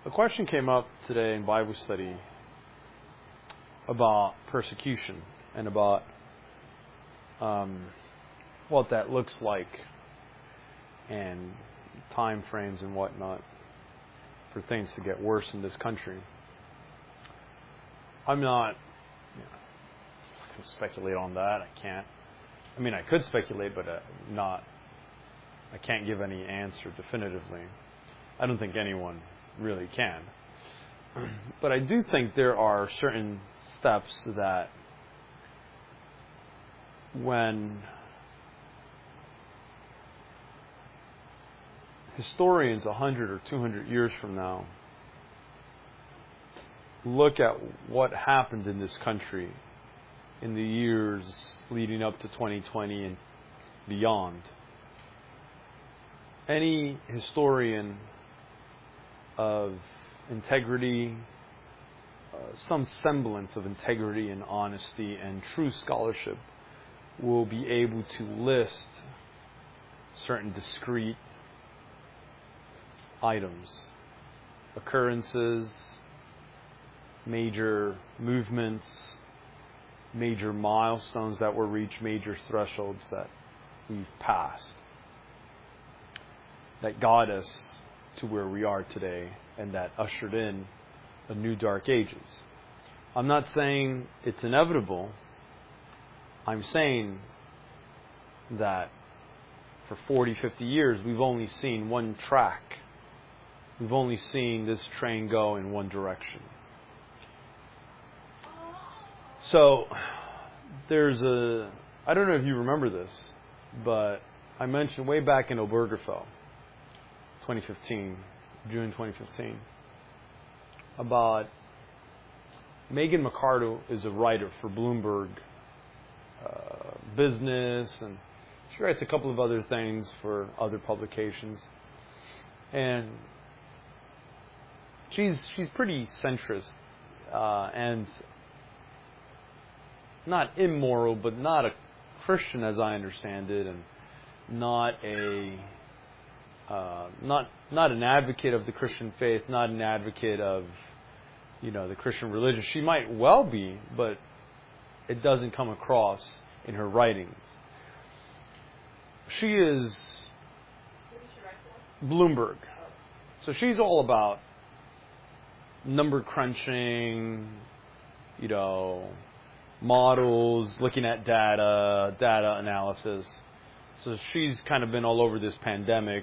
A question came up today in Bible study about persecution and about what that looks like and time frames and whatnot for things to get worse in this country. I'm not going to speculate on that. I can't. I mean, I could speculate, but I can't give any answer definitively. I don't think anyone really can. But I do think there are certain steps that when historians 100 or 200 years from now look at what happened in this country in the years leading up to 2020 and beyond, any historian of integrity, some semblance of integrity and honesty and true scholarship will be able to list certain discrete items, occurrences, major movements, major milestones that were reached, major thresholds that we've passed, that got us to where we are today and that ushered in a new dark ages. I'm not saying it's inevitable. I'm saying that for 40, 50 years we've only seen one track. We've only seen this train go in one direction. So there's I don't know if you remember this, but I mentioned way back in Obergefell, 2015, June 2015, about Megan McArdle is a writer for Bloomberg Business, and she writes a couple of other things for other publications. And she's pretty centrist and not immoral, but not a Christian as I understand it, and not an advocate of the Christian faith, not an advocate of the Christian religion. She might well be, but it doesn't come across in her writings. She is Bloomberg, so she's all about number crunching, models, looking at data analysis. So she's kind of been all over this pandemic,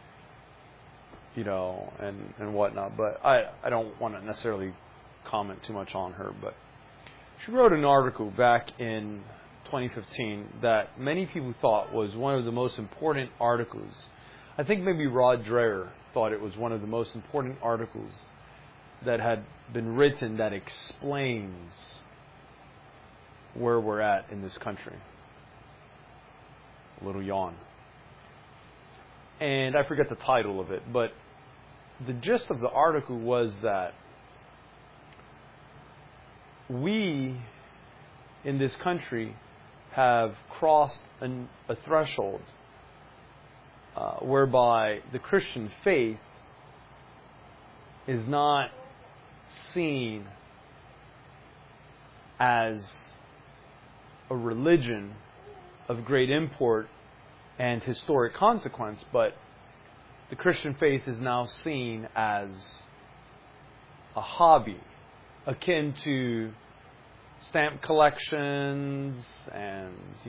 and whatnot. But I don't want to necessarily comment too much on her. But she wrote an article back in 2015 that many people thought was one of the most important articles. I think maybe Rod Dreher thought it was one of the most important articles that had been written that explains where we're at in this country. A little yawn. And I forget the title of it, but the gist of the article was that we in this country have crossed a threshold whereby the Christian faith is not seen as a religion of great import and historic consequence, but the Christian faith is now seen as a hobby, akin to stamp collections and,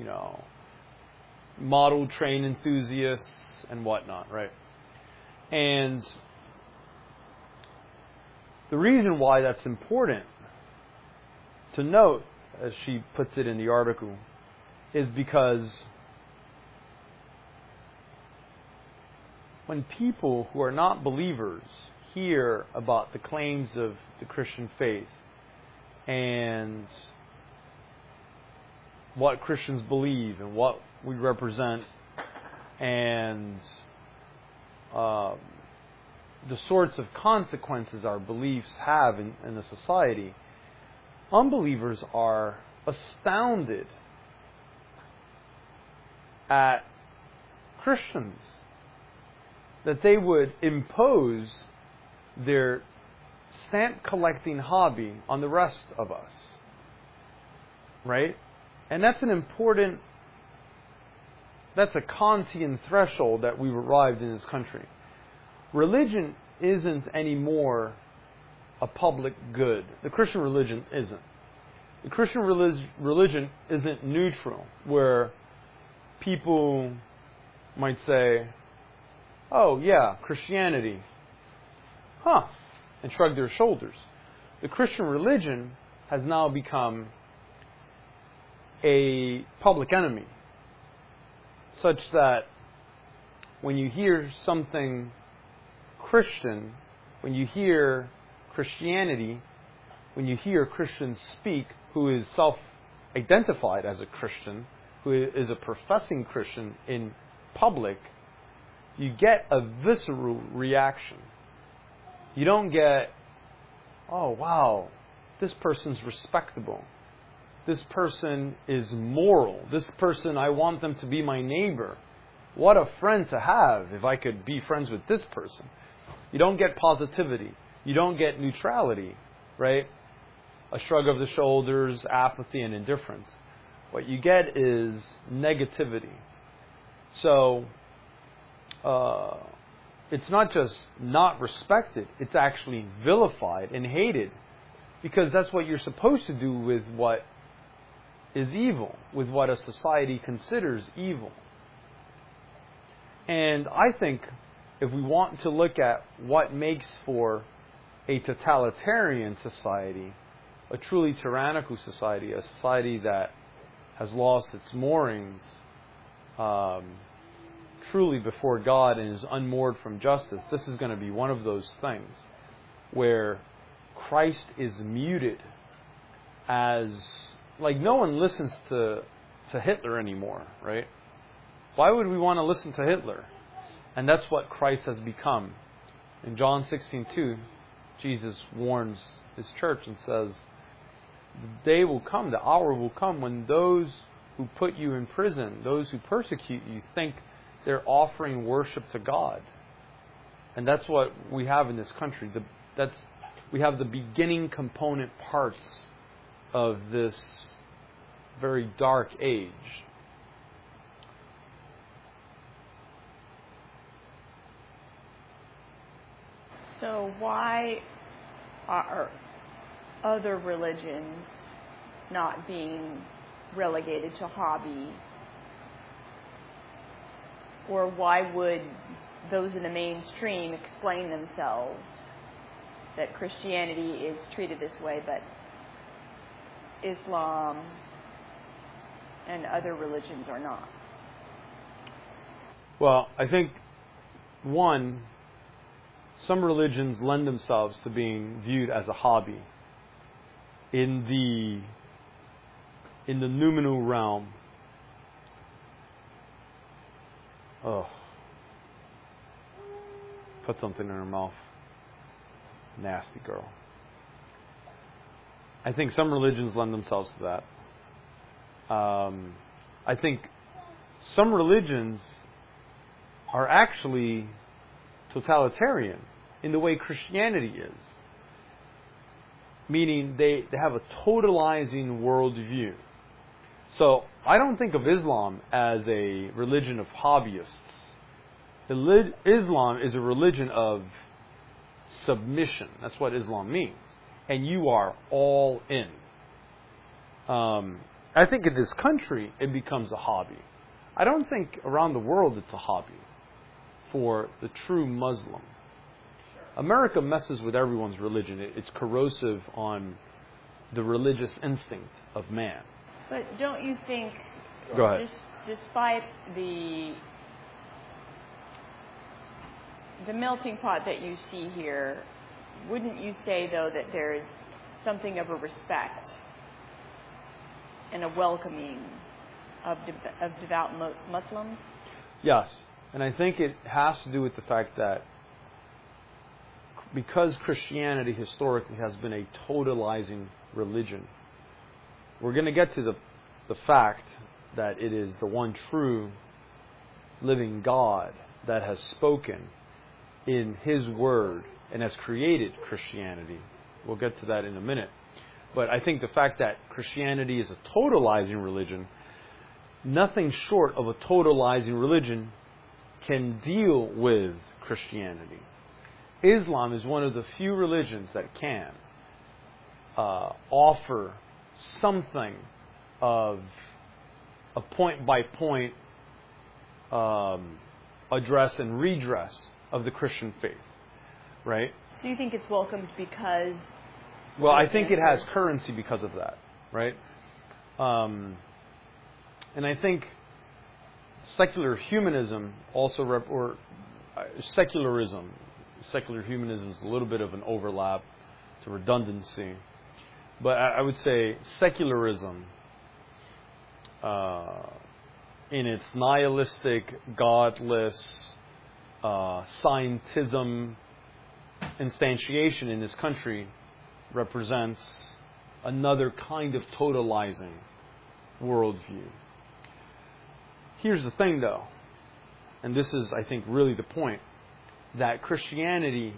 model train enthusiasts and whatnot, right? And the reason why that's important to note, as she puts it in the article, is because when people who are not believers hear about the claims of the Christian faith and what Christians believe and what we represent and the sorts of consequences our beliefs have in the society, unbelievers are astounded at Christians, that they would impose their stamp collecting hobby on the rest of us. Right? And that's a Kantian threshold that we've arrived in this country. Religion isn't anymore a public good. The Christian religion isn't. The Christian religion isn't neutral, where people might say, oh yeah, Christianity, and shrug their shoulders. The Christian religion has now become a public enemy, such that when you hear something Christian, when you hear Christianity, when you hear Christians speak, who is self-identified as a Christian, who is a professing Christian in public, you get a visceral reaction. You don't get, oh wow, this person's respectable. This person is moral. This person, I want them to be my neighbor. What a friend to have if I could be friends with this person. You don't get positivity. You don't get neutrality, right? A shrug of the shoulders, apathy, and indifference. What you get is negativity. So, it's not just not respected, it's actually vilified and hated. Because that's what you're supposed to do with what is evil, with what a society considers evil. And I think if we want to look at what makes for a totalitarian society, a truly tyrannical society, a society that has lost its moorings truly before God and is unmoored from justice, this is going to be one of those things where Christ is muted as, like, no one listens to Hitler anymore, right? Why would we want to listen to Hitler? And that's what Christ has become. In John 16:2, Jesus warns His church and says, the day will come, the hour will come when those who put you in prison, those who persecute you, think they're offering worship to God. And that's what we have in this country. We have the beginning component parts of this very dark age. So why are other religions not being relegated to hobby? Or why would those in the mainstream explain themselves that Christianity is treated this way, but Islam and other religions are not? Well, I think, one, some religions lend themselves to being viewed as a hobby. In the noumenal realm. Oh. Put something in her mouth. Nasty girl. I think some religions lend themselves to that. I think some religions are actually totalitarian in the way Christianity is. Meaning they have a totalizing worldview. So I don't think of Islam as a religion of hobbyists. Islam is a religion of submission. That's what Islam means. And you are all in. I think in this country it becomes a hobby. I don't think around the world it's a hobby for the true Muslim. America messes with everyone's religion. It's corrosive on the religious instinct of man. But don't you think, Go ahead. Despite the melting pot that you see here, wouldn't you say, though, that there is something of a respect and a welcoming of devout Muslims? Yes. And I think it has to do with the fact that because Christianity historically has been a totalizing religion, we're going to get to the fact that it is the one true living God that has spoken in His Word and has created Christianity We'll get to that in a minute. But I think the fact that Christianity is a totalizing religion, nothing short of a totalizing religion can deal with Christianity. Islam is one of the few religions that can offer something of a point-by-point address and redress of the Christian faith, right? So you think it's welcomed because... Well, I think it has currency because of that, right? And I think secular humanism also, secularism, secular humanism is a little bit of an overlap to redundancy. But I would say secularism, in its nihilistic, godless, scientism instantiation in this country, represents another kind of totalizing worldview. Here's the thing, though, and this is, I think, really the point, that Christianity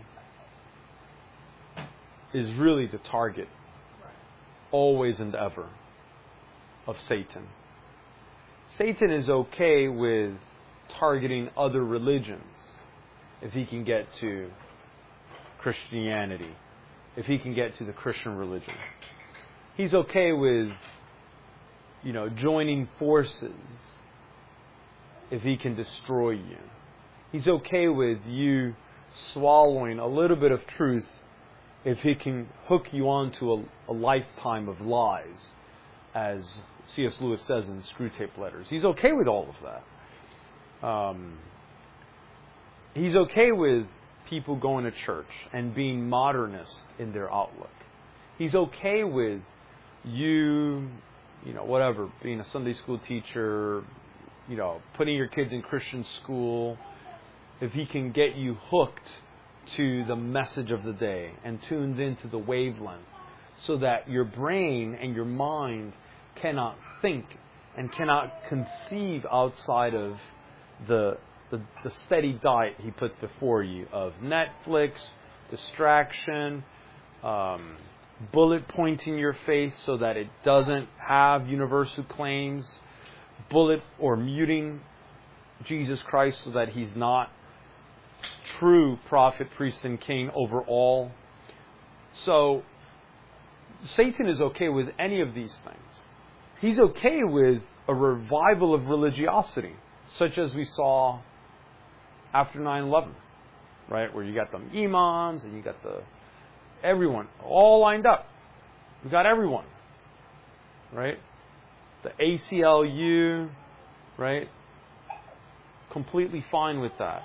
is really the target, always and ever, of Satan. Satan is okay with targeting other religions if he can get to Christianity, if he can get to the Christian religion. He's okay with, joining forces if he can destroy you. He's okay with you swallowing a little bit of truth if he can hook you onto a lifetime of lies, as C.S. Lewis says in Screwtape Letters. He's okay with all of that. He's okay with people going to church and being modernist in their outlook. He's okay with you, being a Sunday school teacher, putting your kids in Christian school, if he can get you hooked to the message of the day and tuned into the wavelength so that your brain and your mind cannot think and cannot conceive outside of the steady diet he puts before you of Netflix, distraction, bullet pointing your faith so that it doesn't have universal claims, bullet or muting Jesus Christ so that he's not true prophet, priest, and king over all. So Satan is okay with any of these things. He's okay with a revival of religiosity, such as we saw after 9/11, right? Where you got the imams and you got everyone all lined up. We got everyone, right? The ACLU, right? Completely fine with that.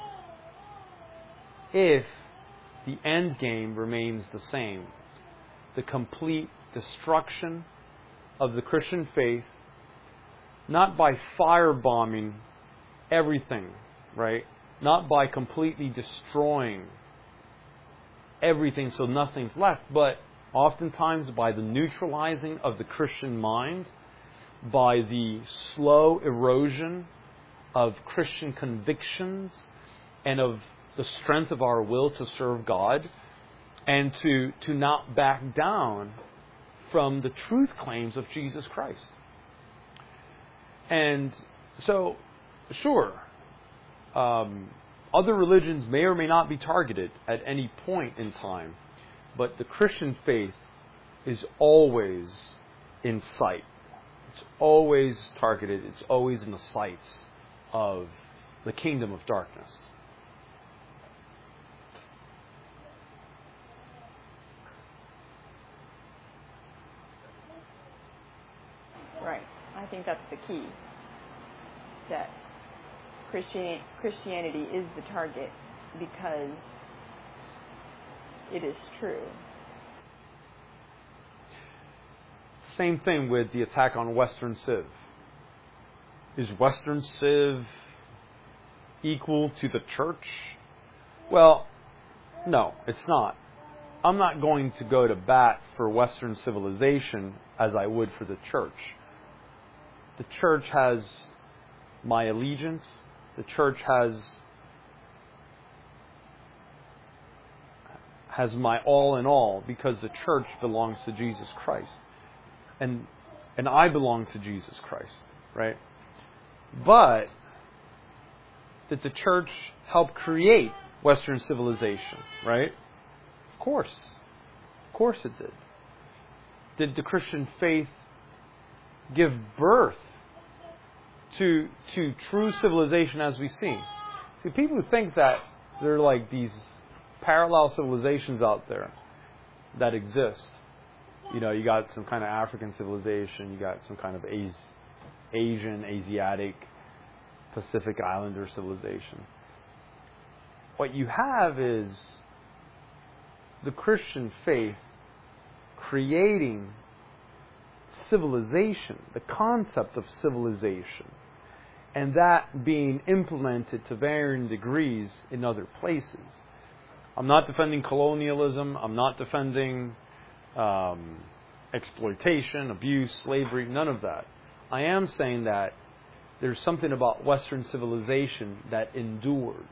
If the end game remains the same, the complete destruction of the Christian faith, not by firebombing everything, right? Not by completely destroying everything so nothing's left, but oftentimes by the neutralizing of the Christian mind, by the slow erosion of Christian convictions and of the strength of our will to serve God, and to not back down from the truth claims of Jesus Christ. And so, sure, other religions may or may not be targeted at any point in time, but the Christian faith is always in sight. It's always targeted. It's always in the sights of the kingdom of darkness. Right. I think that's the key. That Christianity is the target because it is true. Same thing with the attack on Western Civ. Is Western Civ equal to the church? Well, no, it's not. I'm not going to go to bat for Western civilization as I would for the church. The church has my allegiance. has my all in all because the church belongs to Jesus Christ. And I belong to Jesus Christ, right? But did the church help create Western civilization, right? Of course. Of course it did. Did the Christian faith give birth to true civilization as we see? See, people who think that there are like these parallel civilizations out there that exist. You know, you got some kind of African civilization, you got some kind of Asian, Asiatic, Pacific Islander civilization. What you have is the Christian faith creating civilization, the concept of civilization, and that being implemented to varying degrees in other places. I'm not defending colonialism. I'm not defending exploitation, abuse, slavery, none of that. I am saying that there's something about Western civilization that endures.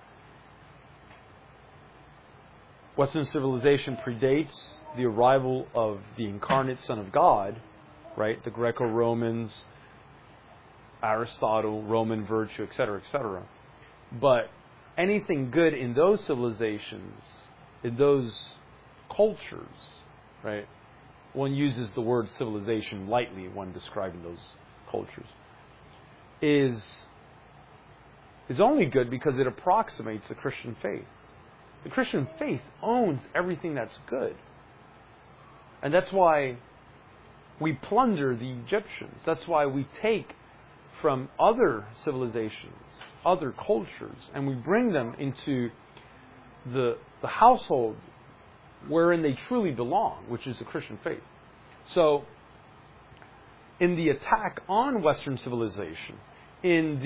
Western civilization predates the arrival of the incarnate Son of God, right? The Greco-Romans, Aristotle, Roman virtue, etc., etc. But anything good in those civilizations, in those cultures, right? One uses the word civilization lightly when describing those cultures, is only good because it approximates the Christian faith. The Christian faith owns everything that's good. And that's why we plunder the Egyptians. That's why we take from other civilizations, other cultures, and we bring them into the household wherein they truly belong, which is the Christian faith. So, in the attack on Western civilization, in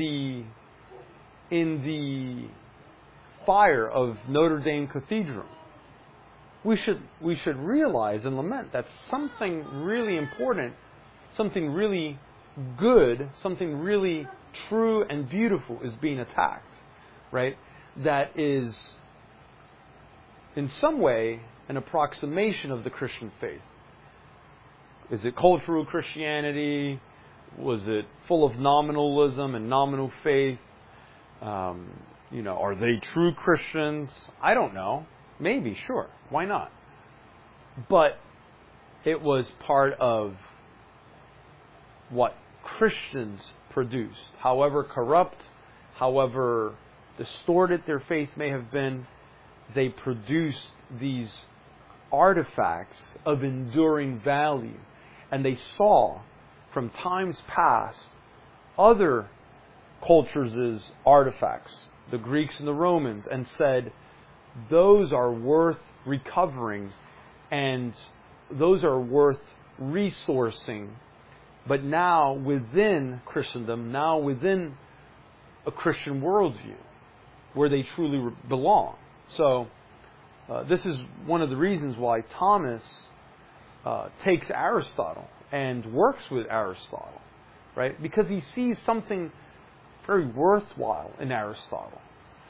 the fire of Notre Dame Cathedral, we should realize and lament that something really important, something really good, something really true and beautiful is being attacked, right? That is, in some way, an approximation of the Christian faith. Is it cultural Christianity? Was it full of nominalism and nominal faith? Are they true Christians? I don't know. Maybe, sure. Why not? But it was part of what Christians produced. However corrupt, however distorted their faith may have been, they produced these artifacts of enduring value. And they saw from times past other cultures' artifacts, the Greeks and the Romans, and said, those are worth recovering and those are worth resourcing. But now within Christendom, now within a Christian worldview, where they truly belong. So this is one of the reasons why Thomas takes Aristotle and works with Aristotle, right? Because he sees something very worthwhile in Aristotle.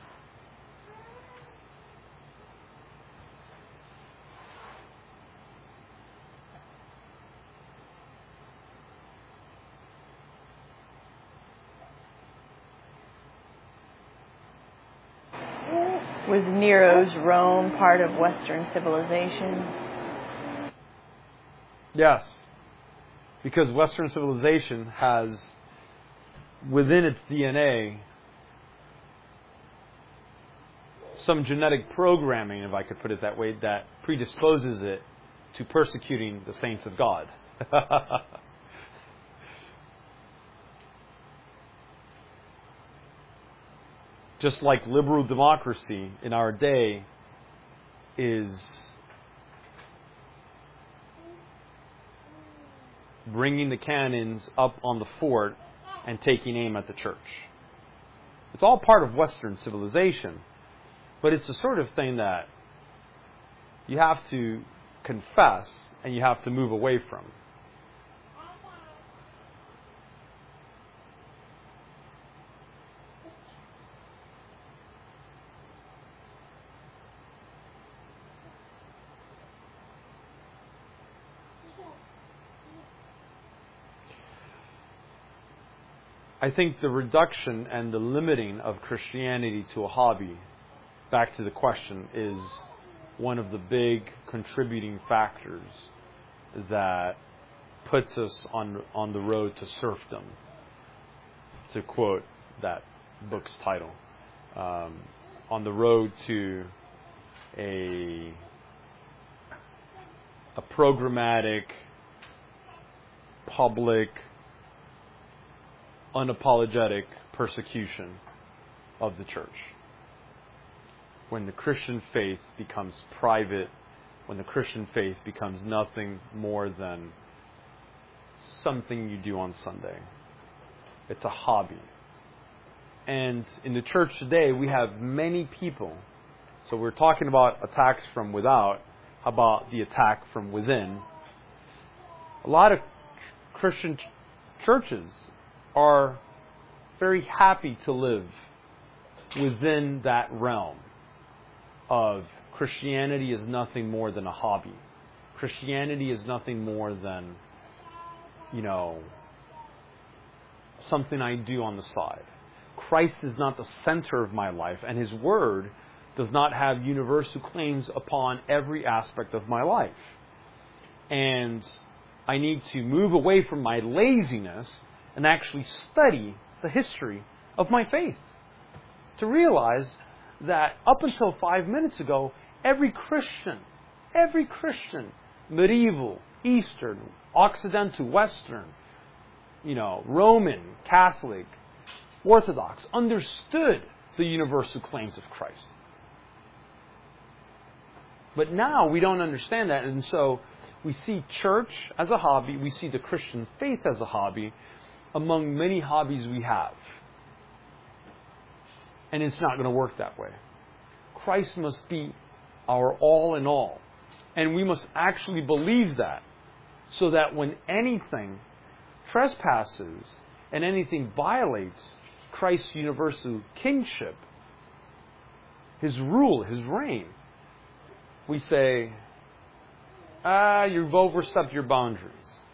Was Nero's Rome part of Western civilization? Yes. Because Western civilization has within its DNA some genetic programming, if I could put it that way, that predisposes it to persecuting the saints of God. Just like liberal democracy in our day is bringing the cannons up on the fort and taking aim at the church. It's all part of Western civilization, but it's the sort of thing that you have to confess and you have to move away from. I think the reduction and the limiting of Christianity to a hobby, back to the question, is one of the big contributing factors that puts us on the road to serfdom, to quote that book's title. On the road to a programmatic, public, unapologetic persecution of the church. When the Christian faith becomes private, when the Christian faith becomes nothing more than something you do on Sunday. It's a hobby. And in the church today, we have many people. So we're talking about attacks from without. How about the attack from within? A lot of Christian churches are very happy to live within that realm of Christianity is nothing more than a hobby. Christianity is nothing more than, something I do on the side. Christ is not the center of my life, and His Word does not have universal claims upon every aspect of my life. And I need to move away from my laziness and actually study the history of my faith to realize that up until 5 minutes ago, every Christian, medieval, Eastern, Occidental, Western, Roman, Catholic, Orthodox, understood the universal claims of Christ. But now we don't understand that, and so we see church as a hobby, we see the Christian faith as a hobby, among many hobbies we have. And it's not going to work that way. Christ must be our all in all. And we must actually believe that, so that when anything trespasses and anything violates Christ's universal kingship, His rule, His reign, we say, you've overstepped your boundaries.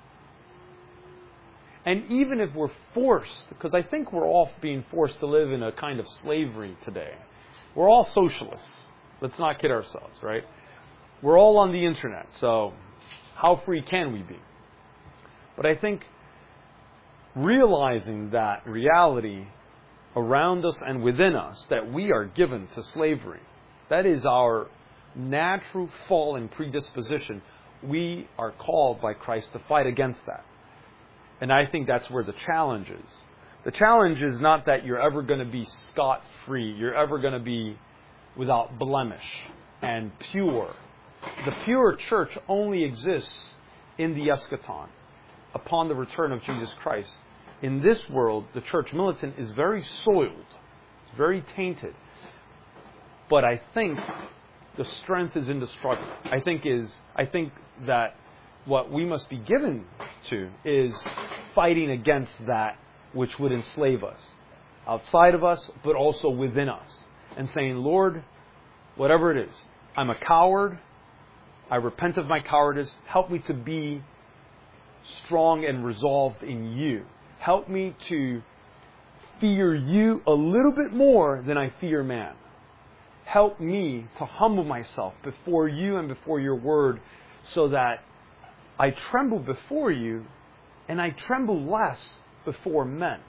And even if we're forced, because I think we're all being forced to live in a kind of slavery today. We're all socialists. Let's not kid ourselves, right? We're all on the internet, so how free can we be? But I think realizing that reality around us and within us, that we are given to slavery, that is our natural fallen predisposition. We are called by Christ to fight against that. And I think that's where the challenge is. The challenge is not that you're ever going to be scot-free. You're ever going to be without blemish and pure. The pure church only exists in the eschaton, upon the return of Jesus Christ. In this world, the church militant is very soiled. It's very tainted. But I think the strength is in the struggle. I think that what we must be given to is fighting against that which would enslave us, outside of us, but also within us, and saying, Lord, whatever it is, I'm a coward, I repent of my cowardice, help me to be strong and resolved in you. Help me to fear you a little bit more than I fear man. Help me to humble myself before you and before your word, so that I tremble before you and I tremble less before men.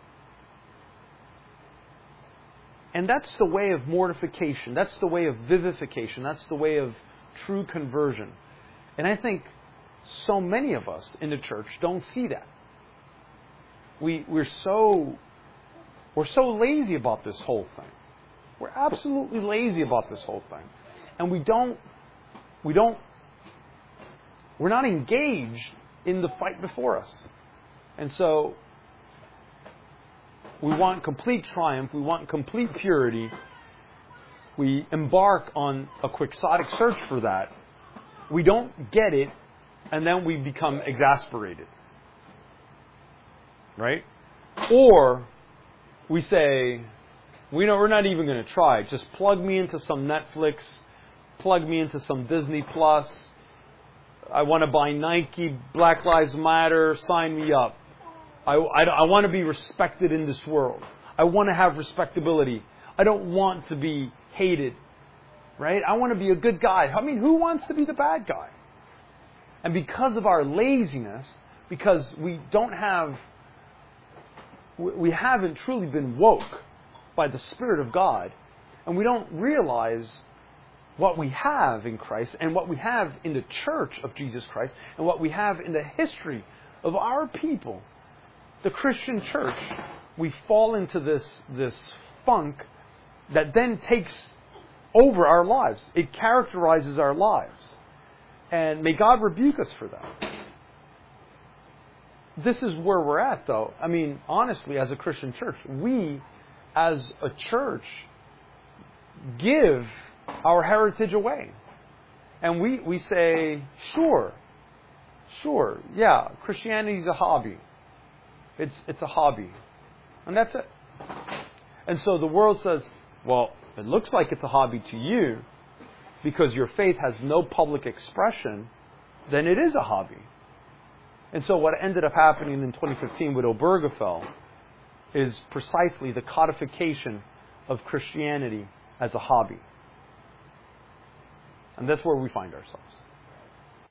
And that's the way of mortification. That's the way of vivification. That's the way of true conversion. And I think so many of us in the church don't see that. We're so lazy about this whole thing. We're absolutely lazy about this whole thing. And we're not engaged in the fight before us. And so we want complete triumph. We want complete purity. We embark on a quixotic search for that. We don't get it, and then we become exasperated. Right? Or we say, we're not even going to try. Just plug me into some Netflix. Plug me into some Disney Plus. I want to buy Nike, Black Lives Matter, sign me up. I want to be respected in this world. I want to have respectability. I don't want to be hated. Right? I want to be a good guy. I mean, who wants to be the bad guy? And because of our laziness, because we haven't truly been woke by the Spirit of God, and we don't realize what we have in Christ and what we have in the church of Jesus Christ and what we have in the history of our people, the Christian church, we fall into this funk that then takes over our lives. It characterizes our lives. And may God rebuke us for that. This is where we're at, though. I mean, honestly, as a Christian church, we, as a church, give our heritage away. And we say, sure, yeah, Christianity is a hobby. It's a hobby. And that's it. And so the world says, well, it looks like it's a hobby to you because your faith has no public expression, then it is a hobby. And so what ended up happening in 2015 with Obergefell is precisely the codification of Christianity as a hobby. And that's where we find ourselves.